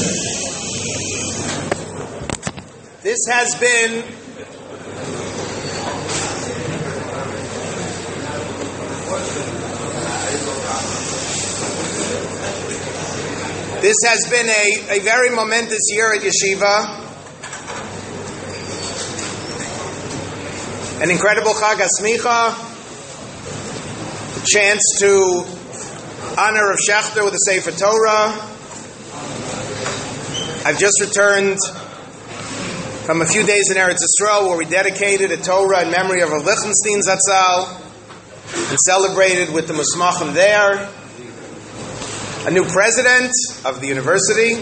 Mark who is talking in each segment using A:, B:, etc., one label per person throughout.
A: This has been a very momentous year at Yeshiva. An incredible Chag HaSmicha, a chance to honor Rav Shechter with the Sefer Torah. I've just returned from a few days in Eretz Yisrael where we dedicated a Torah in memory of Rav Lichtenstein Zatzal and celebrated with the Musmachim there. A new president of the university.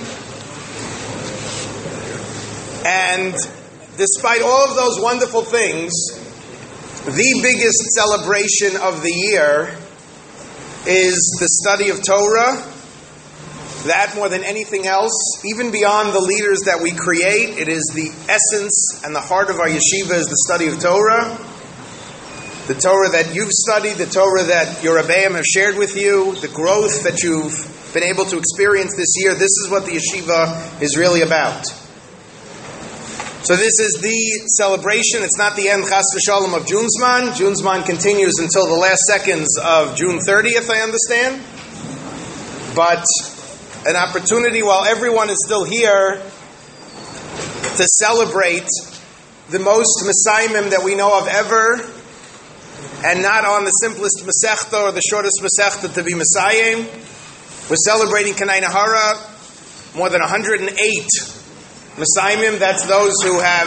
A: And despite all of those wonderful things, the biggest celebration of the year is the study of Torah. That more than anything else, even beyond the leaders that we create, it is the essence and the heart of our yeshiva is the study of Torah. The Torah that you've studied, the Torah that your Rebbeim have shared with you, the growth that you've been able to experience this year, this is what the yeshiva is really about. So this is the celebration. It's not the end, chas v'shalom, of June'sman. June'sman continues until the last seconds of June 30th, I understand. But an opportunity while everyone is still here to celebrate the most Messiahim that we know of ever, and not on the simplest Masechta or the shortest Masechta to be Messiahim. We're celebrating Kanai Nahara, more than 108 Messiahim. That's those who have...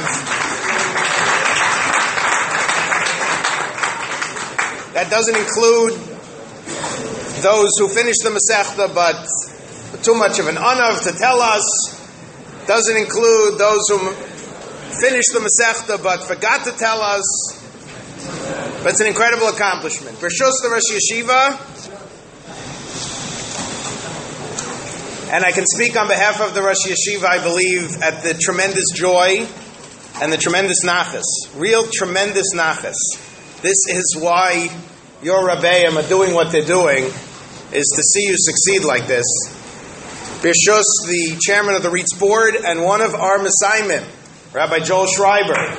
A: That doesn't include those who finish the Masechta, but too much of an anav to tell us. Doesn't include those who finished the Masechta, but forgot to tell us. But it's an incredible accomplishment. Bershus the Rosh Yeshiva, and I can speak on behalf of the Rosh Yeshiva, I believe, at the tremendous joy and the tremendous nachas. Real tremendous nachas. This is why your Rebbeim are doing what they're doing, is to see you succeed like this. Bershus, the chairman of the REITs board, and one of our Messiahim, Rabbi Joel Schreiber.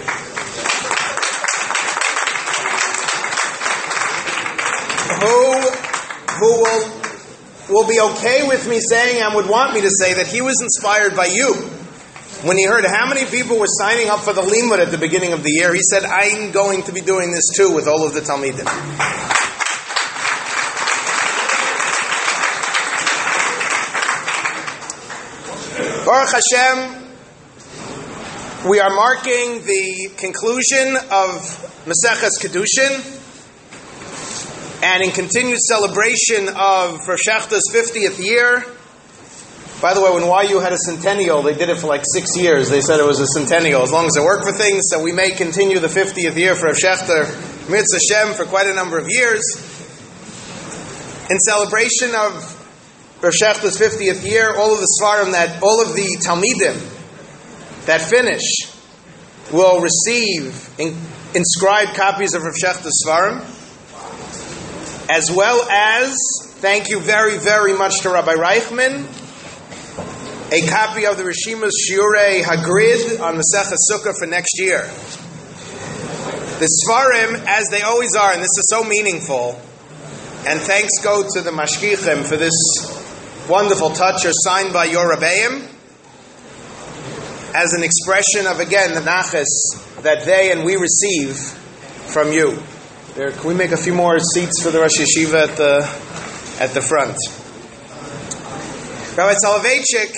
A: Who will be okay with me saying and would want me to say that he was inspired by you. When he heard how many people were signing up for the Limud at the beginning of the year, he said, I'm going to be doing this too with all of the Talmidim. Baruch Hashem, we are marking the conclusion of Maseches Kedushin, and in continued celebration of Rav Shechter's 50th year. By the way, when YU had a centennial, they did it for like 6 years. They said it was a centennial, as long as they work for things. So we may continue the 50th year for Rav Shechter, Mitzvah Shem, for quite a number of years. In celebration of Rav Shechter's 50th year, all of the Talmidim that finish will receive inscribed copies of Rav Shechter's Svarim. As well as, thank you very, very much to Rabbi Reichman, a copy of the Rishimas Shiurei Hagrid on Masechet Sukkah for next year. The Svarim, as they always are, and this is so meaningful, and thanks go to the Mashgichim for this wonderful touch, are signed by your Rebbeim, as an expression of, again, the nachas that they and we receive from you. Can we make a few more seats for the Rosh Yeshiva at the front? Rabbi Soloveitchik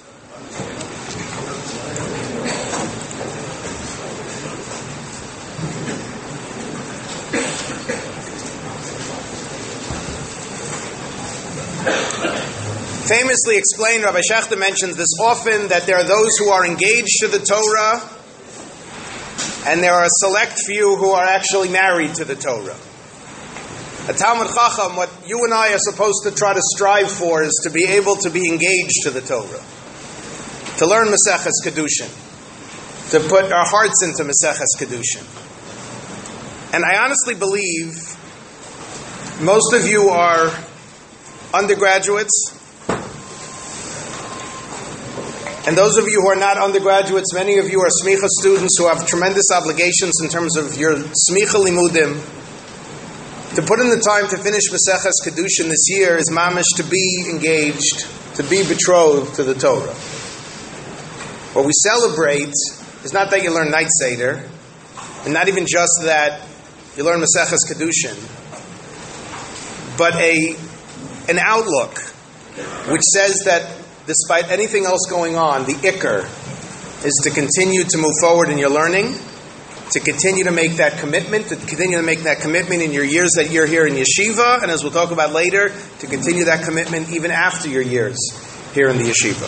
A: famously explained, Rabbi Shechter mentions this often, that there are those who are engaged to the Torah, and there are a select few who are actually married to the Torah. A Talmud Chacham, what you and I are supposed to try to strive for is to be able to be engaged to the Torah, to learn Maseches Kedushin, to put our hearts into Maseches Kedushin. And I honestly believe most of you are undergraduates, And those of you who are not undergraduates, many of you are smicha students who have tremendous obligations in terms of your smicha limudim. To put in the time to finish Maseches Kedushin this year is mamish to be engaged, to be betrothed to the Torah. What we celebrate is not that you learn Night Seder, and not even just that you learn Maseches Kedushin, but an outlook which says that despite anything else going on, the Iker is to continue to move forward in your learning, to continue to make that commitment, in your years that you're here in yeshiva, and as we'll talk about later, to continue that commitment even after your years here in the yeshiva.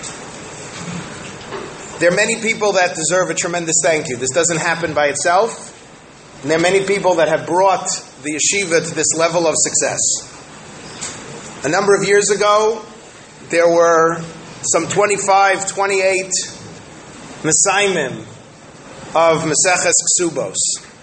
A: There are many people that deserve a tremendous thank you. This doesn't happen by itself, and there are many people that have brought the yeshiva to this level of success. A number of years ago, there were some 28 Mesaimim of Maseches Ksubos.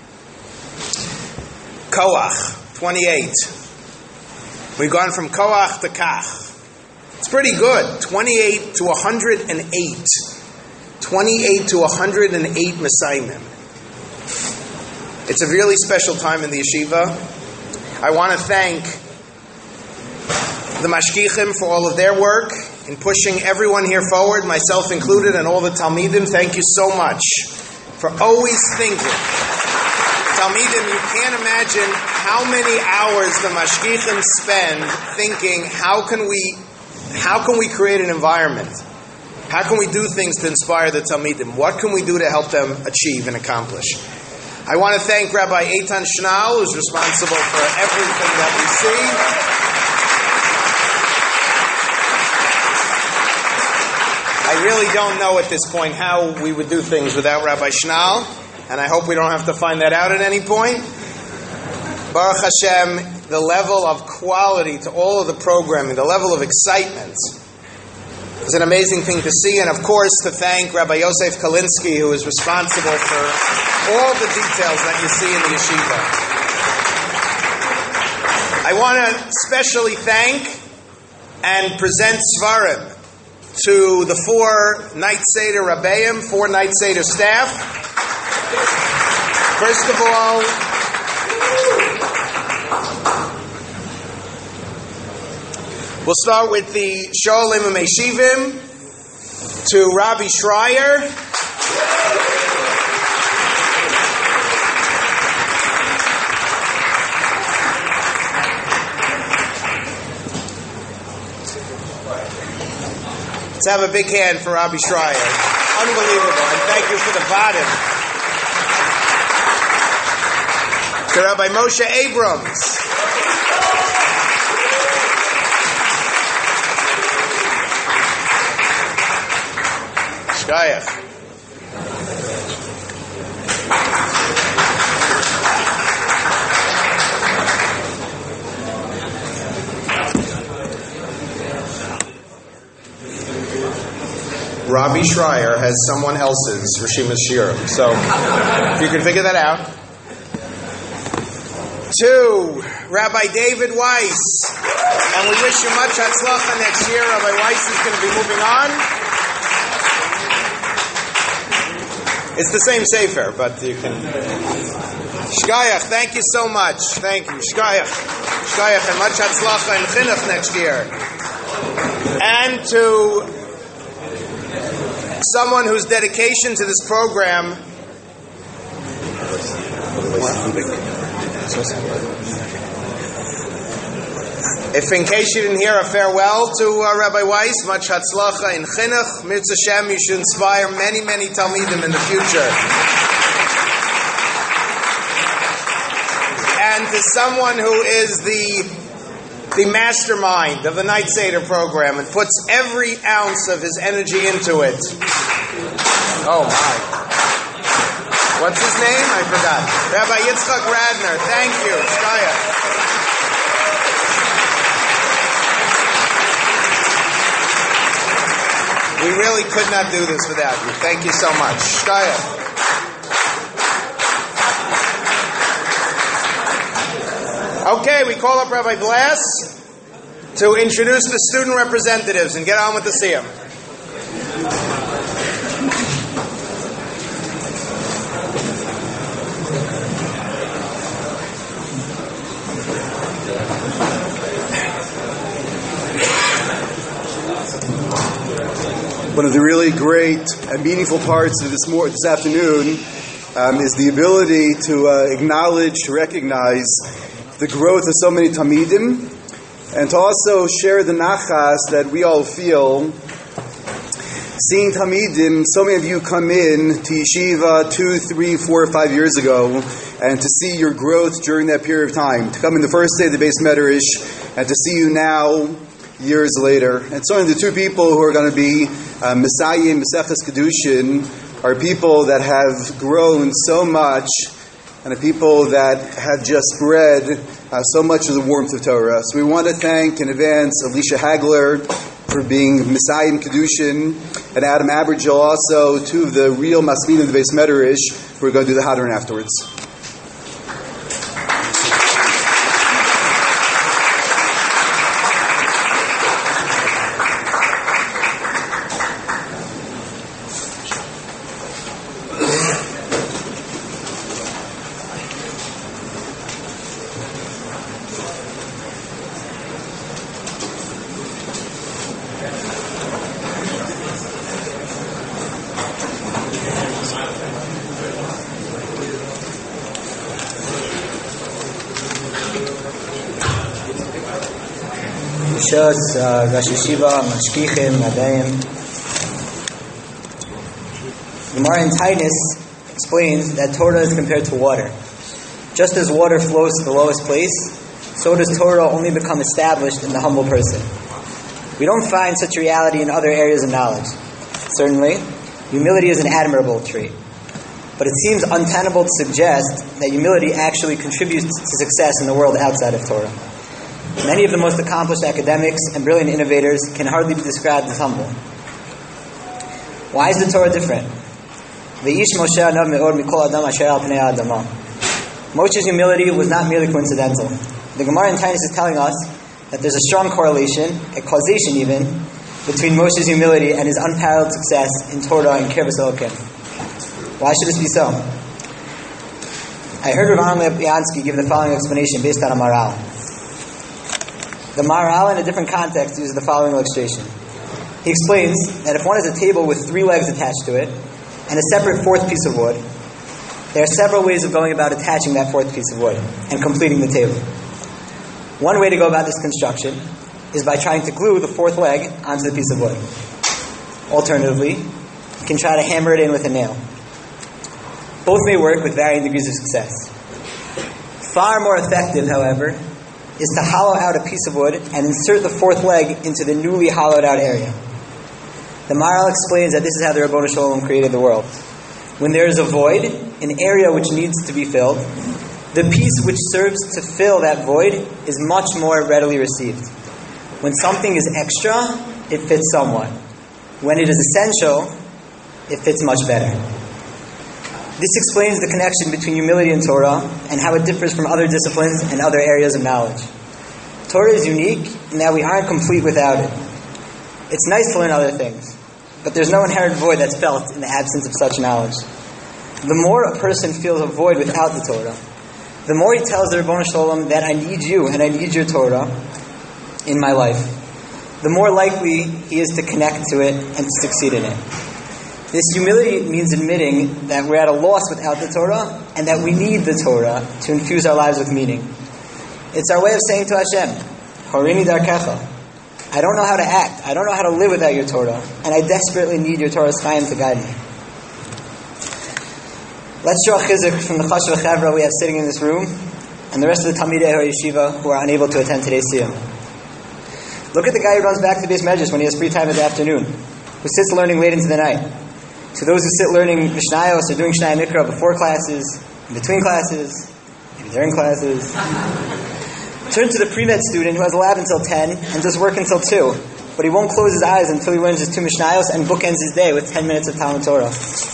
A: Koach, 28. We've gone from Koach to Kach. It's pretty good. 28 to 108. 28 to 108 Mesaimim. It's a really special time in the yeshiva. I want to thank the Mashgichim for all of their work in pushing everyone here forward, myself included, and all the Talmidim. Thank you so much for always thinking. Talmidim, you can't imagine how many hours the Mashgichim spend thinking, how can we create an environment? How can we do things to inspire the Talmidim? What can we do to help them achieve and accomplish? I want to thank Rabbi Eitan Schnall, who's responsible for everything that we see. I really don't know at this point how we would do things without Rabbi Schnall, and I hope we don't have to find that out at any point. Baruch Hashem, the level of quality to all of the programming, the level of excitement is an amazing thing to see, and of course to thank Rabbi Yosef Kalinsky, who is responsible for all the details that you see in the yeshiva. I want to specially thank and present Svarim to the 4 Night Seder Rabbeim, 4 Night Seder staff. First of all, we'll start with the Shoalim Meshivim to Rabbi Schreier. Let's have a big hand for Rabbi Schreier. Unbelievable. And thank you for the bottom. To Rabbi Moshe Abrams. Shkayach. Rabbi Schreier has someone else's Rishima Shirim. So, if you can figure that out. 2, Rabbi David Weiss. And we wish you much hatzlacha next year. Rabbi Weiss is going to be moving on. It's the same sefer, but you can... Shkayach, thank you so much. Thank you. Shkayach. Shkayach, and much hatzlacha in Chinuch next year. And to someone whose dedication to this program... If in case you didn't hear, a farewell to Rabbi Weiss, much hatzlacha in Chinuch, Mirz Hashem, you should inspire many, many Talmidim in the future. And to someone who is the mastermind of the Night Seder program and puts every ounce of his energy into it. Oh my. What's his name? I forgot. Rabbi Yitzchak Radner. Thank you. Shkaya. We really could not do this without you. Thank you so much. Shkaya. Okay, we call up Rabbi Blass to introduce the student representatives and get on with the siyum.
B: One of the really great and meaningful parts of this afternoon is the ability to acknowledge, to recognize the growth of so many Talmidim, and to also share the nachas that we all feel seeing Talmidim. So many of you come in to yeshiva 2, 3, 4, 5 years ago, and to see your growth during that period of time. To come in the first day of the Beis Medrash, and to see you now, years later. And so the two people who are going to be Messiah and Maseches Kedushin are people that have grown so much, and are people that have just spread so much of the warmth of Torah. So we want to thank in advance Alicia Hagler for being Messiah and Kedushin, and Adam Abergel also, two of the real Masminim of the Beis Medrash. We're going to do the Hadron afterwards.
C: Rosh Yeshiva, Mashkichim, Adayim. Gemara in Titus explains that Torah is compared to water. Just as water flows to the lowest place, so does Torah only become established in the humble person. We don't find such reality in other areas of knowledge. Certainly, humility is an admirable trait. But it seems untenable to suggest that humility actually contributes to success in the world outside of Torah. Many of the most accomplished academics and brilliant innovators can hardly be described as humble. Why is the Torah different? Moshe's humility was not merely coincidental. The Gemara in Titus is telling us that there's a strong correlation, a causation even, between Moshe's humility and his unparalleled success in Torah and Kirvus Elokim. Why should this be so? I heard Rav Aaron Lapiansky give the following explanation based on a Maral. The Maral, in a different context, uses the following illustration. He explains that if one has a table with 3 legs attached to it and a separate 4th piece of wood, there are several ways of going about attaching that 4th piece of wood and completing the table. One way to go about this construction is by trying to glue the 4th leg onto the piece of wood. Alternatively, you can try to hammer it in with a nail. Both may work with varying degrees of success. Far more effective, however, is to hollow out a piece of wood and insert the 4th leg into the newly hollowed out area. The Maral explains that this is how the Ribbono Shel Olam created the world. When there is a void, an area which needs to be filled, the piece which serves to fill that void is much more readily received. When something is extra, it fits somewhat. When it is essential, it fits much better. This explains the connection between humility and Torah and how it differs from other disciplines and other areas of knowledge. Torah is unique in that we aren't complete without it. It's nice to learn other things, but there's no inherent void that's felt in the absence of such knowledge. The more a person feels a void without the Torah, the more he tells the Ribbono Shel Olam that I need you and I need your Torah in my life, the more likely he is to connect to it and to succeed in it. This humility means admitting that we're at a loss without the Torah and that we need the Torah to infuse our lives with meaning. It's our way of saying to Hashem, Harini Darkecha, I don't know how to act, I don't know how to live without your Torah, and I desperately need your Torah's chayim to guide me. Let's draw chizuk from the Chashuv Chavra we have sitting in this room and the rest of the Talmidei Yeshiva who are unable to attend today's siyum. Look at the guy who runs back to the Beis Medrash when he has free time in the afternoon, who sits learning late into the night. To those who sit learning Mishnayos or doing Shnai Mikra before classes, in between classes, maybe during classes. Turn to the pre-med student who has a lab until 10 and does work until 2, but he won't close his eyes until he learns his 2 Mishnayos and bookends his day with 10 minutes of Talmud Torah.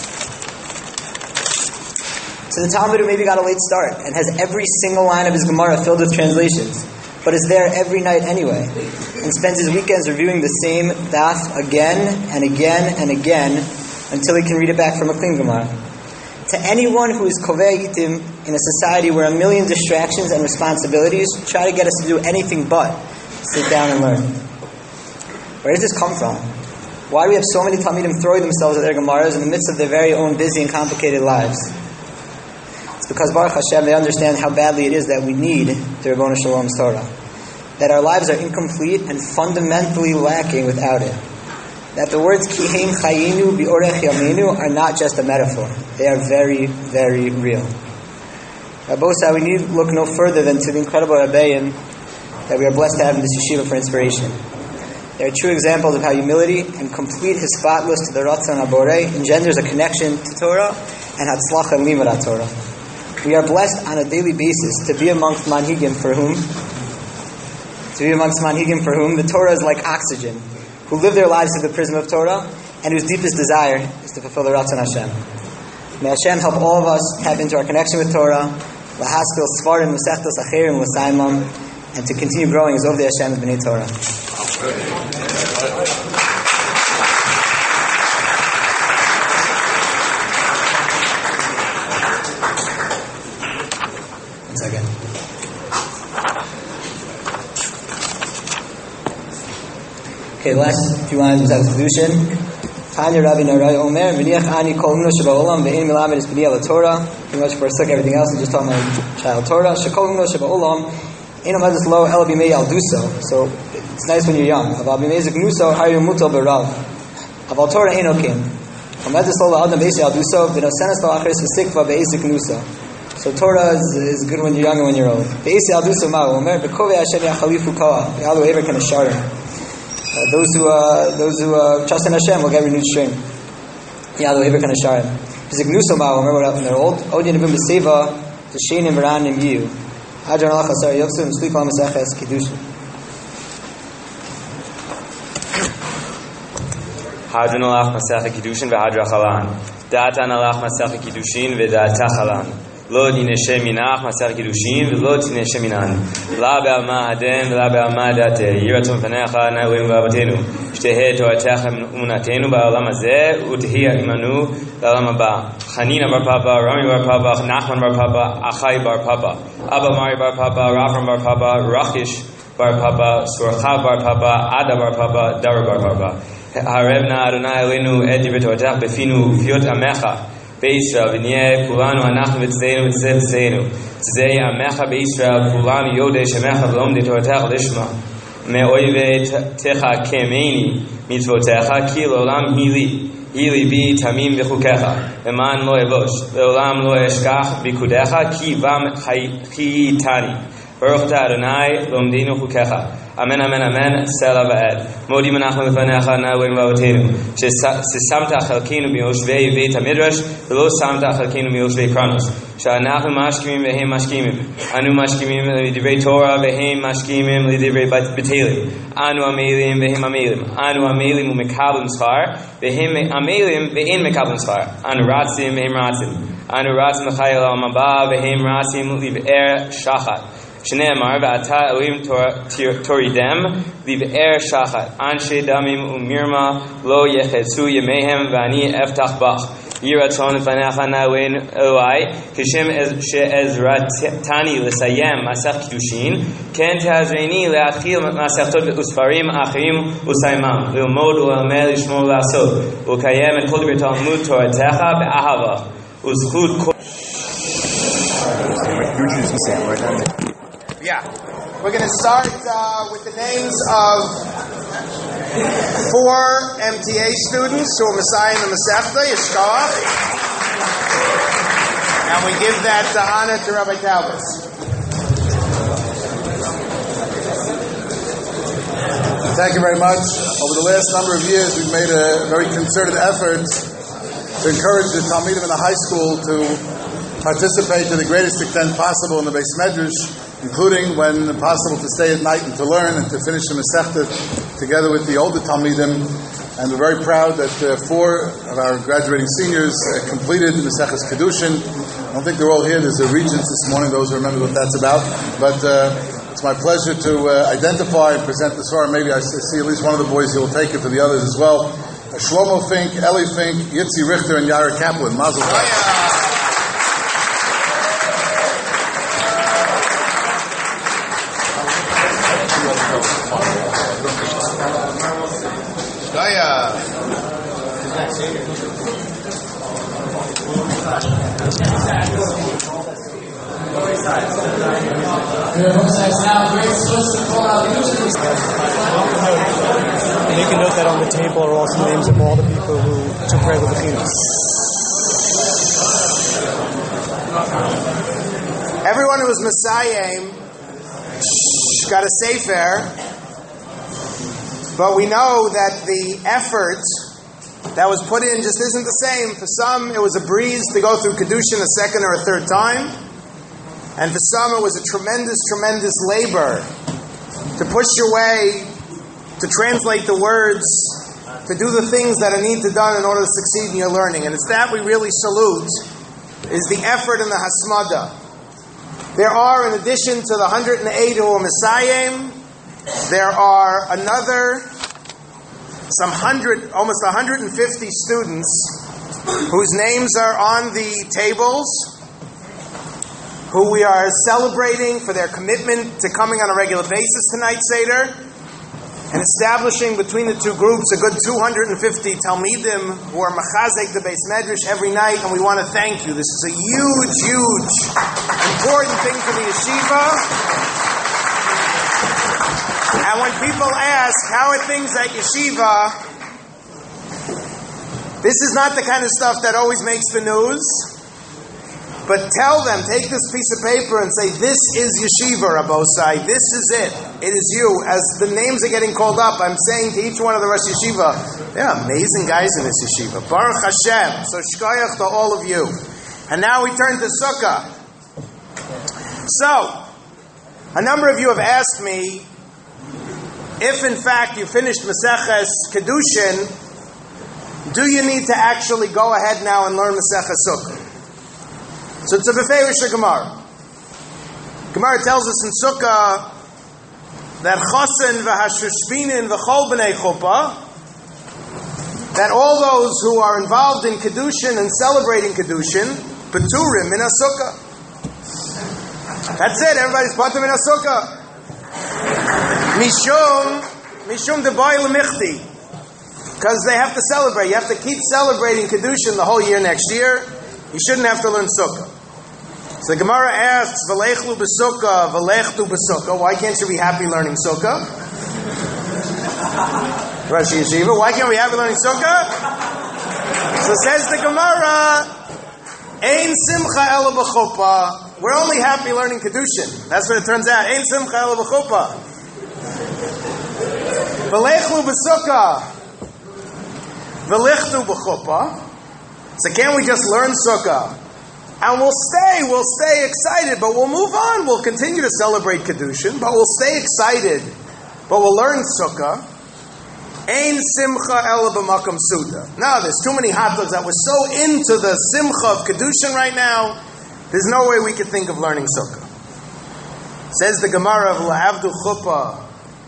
C: To the Talmud who maybe got a late start and has every single line of his Gemara filled with translations, but is there every night anyway, and spends his weekends reviewing the same daf again and again and again until he can read it back from a clean Gemara. To anyone who is kovei itim in a society where a million distractions and responsibilities try to get us to do anything but sit down and learn. Where does this come from? Why do we have so many Talmidim throwing themselves at their Gemaras in the midst of their very own busy and complicated lives? It's because Baruch Hashem, they understand how badly it is that we need the Ribbono Shel Olam's Torah. That our lives are incomplete and fundamentally lacking without it. That the words Kihem Chayinu Bi'orech Yameinu are not just a metaphor. They are very, very real. Rabosa, we need look no further than to the incredible Rabbeim that we are blessed to have in this yeshiva for inspiration. They are true examples of how humility and complete hispatlus to the Ratzon HaBorei engenders a connection to Torah and Hatzlacha and Limud Torah. We are blessed on a daily basis to be amongst manhigim for whom the Torah is like oxygen, who live their lives through the prism of Torah and whose deepest desire is to fulfill the Ratzon Hashem. May Hashem help all of us tap into our connection with Torah, lahaskil svarim l'sechtos acherim l'saimam, and to continue growing as Ovdei Hashem and B'nai Torah. One second. Okay, the last few lines of Kedushin. Tanya Rabbi Narai Omer, V'niach ani kol imno sheba'olam ve'in milamed es b'niyah l'Torah. Pretty much for a second, everything else is just talking about child Torah. Shekol imno sheba'olam eno medes lo el b'mei yalduso. So it's nice when you're young. Aval b'mei ziknuso hayu mutal b'rav. Aval Torah eno kim. Medes lo la'adam be'es yalduso v'nosenes lo acheres v'sikva be'es ziknuso. So Torah is good when you're young and when you're old. Be'es yalduso ma'u omer v'kovei Hashem yachalifu koah. Ya'alu ever kan asharim. Those who trust in Hashem will get renewed strength. Yadu Eber Kan Hasharim. Zignuso Ma'u, remember what happened when they're old? Odin Ibn Beseva, T'Shenim V'Ranim Yiu. Hadron Allah Chasar Yovsu, M'Slik Lam Meseches Kedushin.
D: Hadron Allah Meseches Kedushin V'Hadra Chalan. Datan Allah Meseches Kedushin V'Data Chalan. Lo Dineshe Minach Meseches Kedushin V'Lo Dineshe Minan. La Be'alma Hadem V'la Be'alma Date. Yiratum V'necha Na'uim V'avatenu. Shtehe To'atecha Umunatenu Ba'olam Hazeh U'Tehiyah Imanu Ba'olam Haba. Chanina Bar Papa, Rami Bar Papa, Nachman Bar Papa, Achai Bar Papa, Abba Mari Bar Papa, Rafram Bar Papa, Rachish Bar Papa, Surchav Bar Papa, Ada Bar Papa, Dara Bar Papa. Harevna Adonai Elenu Et Divrei Befinu Fiot Amecha Be'Yisrael V'Niyeh Kulanu Anachnu V'Tzeinu V'Tzev Tzeinu Tzei Amecha Be'Yisrael Kulanu Yodei Shemecha V'Lomdei Toratecha Lishma Me'oivei Techa Kemeini Mitzvotecha Ki L'Olam Hili Hili Bi Tamim V'Chukecha Eman Lo Evosh L'Olam Lo Eshkach V'Kudecha Ki Vam Chayitani Baruch Adonai Lomdinu Chukecha Amen, amen, amen. Sela va'ed. Modi menachnu lefanecha na'uim v'avotenu. Shesamta chalkinu miyoshvei Beit HaMidrash v'lo samta chalkinu miyoshvei Kranos. She'anachnu mashkimim v'hem mashkimim. Anu mashkimim l'divrei Torah v'hem mashkimim l'divrei B'telim. Anu amelim v'hem amelim. Anu amelim u'mekablim schar v'hem amelim v'en mekablim schar. Anu ratzim v'hem ratzim. Anu ratzim l'chayil al-maba v'hem ratzim l'iv'er shachat. Shneimar v'ata elim toridem liv'er shachat anshe damim u'mirma lo yechetzu yemehem v'ani eftach bach yiratzon v'necha na'uin elai kishem she'ezratani l'sayem masech kedushin ken tehazreini le'achil masechtot u'sfarim achirim u'saimam l'ilmod u'l'amel l'shmor l'asot u'kayem et kol divrei Talmud toratecha be'ahava u'zchut kol.
A: Yeah. We're going to start with the names of 4 MTA students who are Messiah in the Masechta, Yishkoach. And we give that honor to Rabbi Talbot.
E: Thank you very much. Over the last number of years, we've made a very concerted effort to encourage the Talmidim in the high school to participate to the greatest extent possible in the Beis Medrash, including when possible to stay at night and to learn and to finish the Masechta together with the older Talmidim. And we're very proud that 4 of our graduating seniors completed the Maseches Kedushin. I don't think they're all here. There's a regents this morning, those who remember what that's about. But it's my pleasure to identify and present the Sorah. Maybe I see at least one of the boys who will take it to the others as well. Shlomo Fink, Eli Fink, Yitzi Richter, and Yair Kaplan. Mazel tov.
F: And you can note that on the table are also the names of all the people who took regular bechinas.
A: Everyone who was Messiah got a sefer, but we know that the effort that was put in just isn't the same. For some, it was a breeze to go through Kedushin a second or a third time, and for some, it was a tremendous, tremendous labor to push your way, to translate the words, to do the things that are needed to done in order to succeed in your learning. And it's that we really salute, is the effort in the Hasmada. There are, in addition to the 108 who are Messiahim, there are another, almost 150 students whose names are on the tables, who we are celebrating for their commitment to coming on a regular basis tonight, Seder, and establishing between the two groups a good 250 Talmidim who are Machazek the Beis Medrash every night, and we want to thank you. This is a huge, huge, important thing for the yeshiva. And when people ask, how are things at yeshiva, this is not the kind of stuff that always makes the news. But tell them, take this piece of paper and say, this is yeshiva, Rabosai. This is it. It is you. As the names are getting called up, I'm saying to each one of the Rosh Yeshiva, there are amazing guys in this yeshiva. Baruch Hashem. So shkoyach to all of you. And now we turn to Sukkah. So, a number of you have asked me, if in fact you finished Maseches Kedushin, do you need to actually go ahead now and learn Maseches Sukkah? So it's a beferish Gemara. Gemara tells us in Sukkah that Chosin v'hashushbinin v'chol b'nei chuppah, that all those who are involved in Kedushin and celebrating Kedushin, Peturim min ha-Sukkah. That's it, everybody's Patur min ha-Sukkah. Mishum de'boy l'michti. Because they have to celebrate. You have to keep celebrating Kedushin the whole year next year. You shouldn't have to learn Sukkah. So the Gemara asks, V'lechlu b'Sukkah, v'lechtu b'Sukkah. Why can't you be happy learning Sukkah? Rosh Yeshiva, why can't we be happy learning Sukkah? So says the Gemara, Ein simcha ela b'chuppah. We're only happy learning Kedushin. That's what it turns out. Ein simcha ela b'chuppah. V'lechlu b'Sukkah, v'lechtu b'chuppah. So can't we just learn Sukkah? And we'll stay excited, but we'll move on. We'll continue to celebrate Kedushin, but we'll stay excited, but we'll learn Sukkah. Ein simcha ela b'makom suda. No, there's too many hot dogs that we're so into the simcha of Kedushin right now, there's no way we could think of learning Sukkah. Says the Gemara of La'avdu Chuppah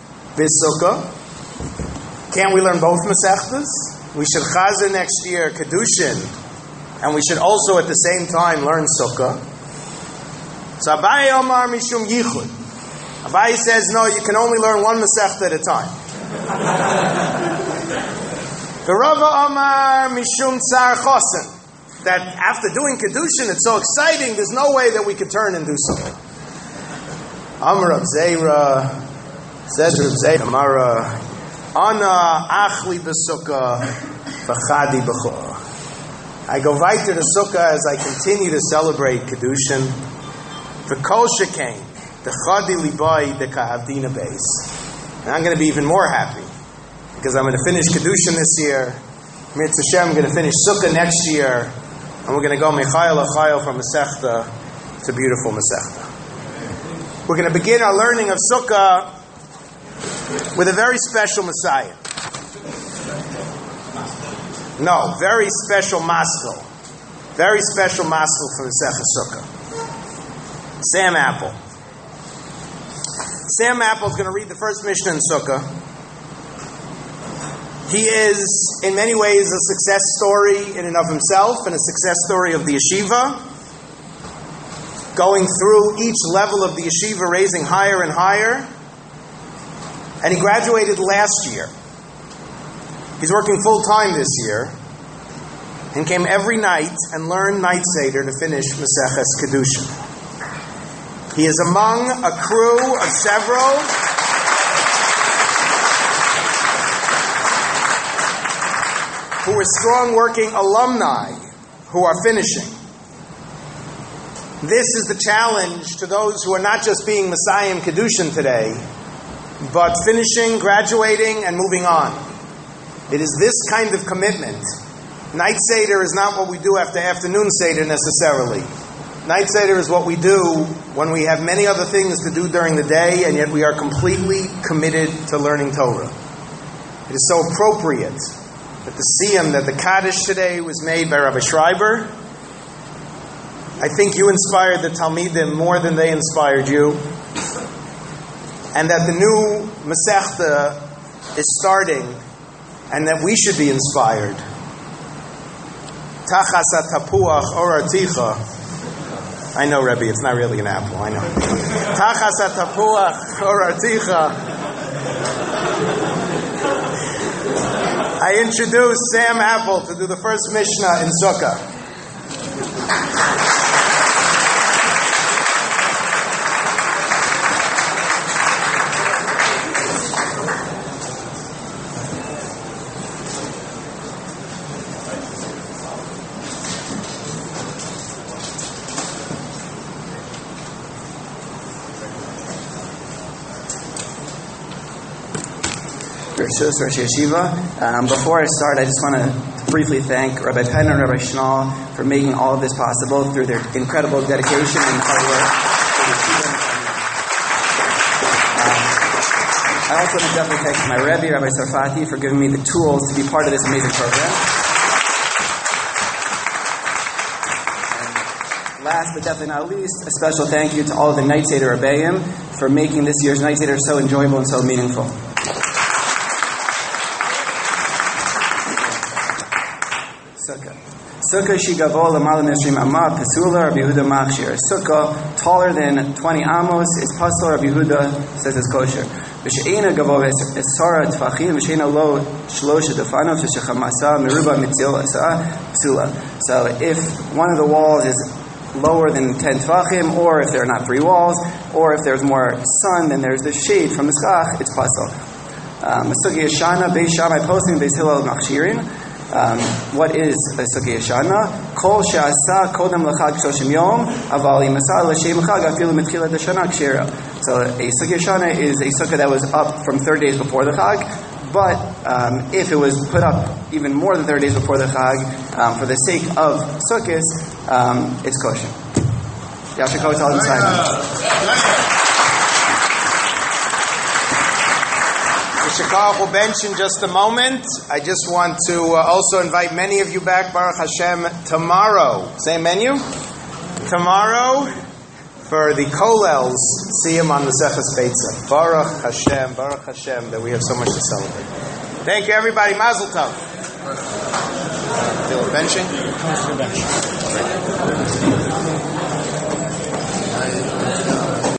A: B'Sukkah. Can't we learn both Masechtas? We should chazer next year Kedushin, and we should also at the same time learn Sukkah. So Abaye Omar Mishum Yichud. Abaye says, no, you can only learn one Masechta at a time. The Rava Omar Mishum Tsar Chosen. That after doing Kedushin, it's so exciting, there's no way that we could turn and do something. Amar Rav Zeira, says Rav Zeira, Amara, Ana achli b'Sukkah, v'chadi b'chor. I go weiter to Sukkah as I continue to celebrate Kedushin. V'kol shekain, d'chadi libai d'ka'avdina beis. And I'm going to be even more happy, because I'm going to finish Kedushin this year. Mitzvah Hashem, I'm going to finish Sukkah next year, and we're going to go Mechayel Achayel from Masechta to beautiful Masechta. We're going to begin our learning of Sukkah with a very special Messiah. No, very special Maskil. Very special Maskil from the Masechta Sukkah. Sam Apple. Sam Apple is going to read the first Mishnah in Sukkah. He is, in many ways, a success story in and of himself, and a success story of the yeshiva. Going through each level of the yeshiva, raising higher and higher. And he graduated last year. He's working full-time this year. and came every night and learned Night Seder to finish Maseches Kedushin. He is among a crew of several who are strong working alumni who are finishing. This is the challenge to those who are not just being Messiah and Kedushin today, but finishing, graduating, and moving on. It is this kind of commitment. Night Seder is not what we do after afternoon Seder necessarily. Night Seder is what we do when we have many other things to do during the day, and yet we are completely committed to learning Torah. It is so appropriate that the Siyam, that the Kaddish today was made by Rabbi Schreiber. I think you inspired the Talmidim more than they inspired you. And that the new Masechta is starting, and that we should be inspired. Tachas atapuach or articha. I know, Rebbe, it's not really an apple, I know. Tachas atapuach or articha. I introduce Sam Apple to do the first Mishnah in Sukkah.
G: Rosh Yeshiva. Before I start, I just want to briefly thank Rabbi Penn and Rabbi Schnall for making all of this possible through their incredible dedication and hard work for the students. I also want to definitely thank my Rebbe, Rabbi Sarfati, for giving me the tools to be part of this amazing program. And last but definitely not least, a special thank you to all of the Night Seder Rebbeim for making this year's Night Seder so enjoyable and so meaningful. Sukkah shigavo l'mala mishrim amma pesula Rabbi Yehuda machshir. Sukkah taller than 20 amos is pasul. Rabbi Yehuda says it's kosher. V'she'ena gavo esara tfachim v'she'ena lo shlosha defanov v'shechamasa meruba mitzil asa pesula. So if one of the walls is lower than 10 tfachim, or if there are not 3 walls, or if there's more sun, then there's the shade from the skach, it's pasul. Sukkah yeshana beis Shammai posting beis Hillel machshirin. What is a Sukkah Yeshana? Kol she'asa kodem l'chag shoshim yom, aval imasa l'shem chag afilu mitchilat hashana kshira. So a Sukkah Yeshana is a sukkah that was up from 30 days before the chag, but if it was put up even more than 30 days before the chag, for the sake of sukkahs, it's kosher. Yasher Kotel and Simon.
A: Shekar will bench in just a moment. I just want to also invite many of you back, Baruch Hashem, tomorrow. Same menu? Tomorrow for the Kolels, see him on the Maseches Beitza. Baruch Hashem, that we have so much to celebrate. Thank you, everybody. Mazel tov. Feel benching?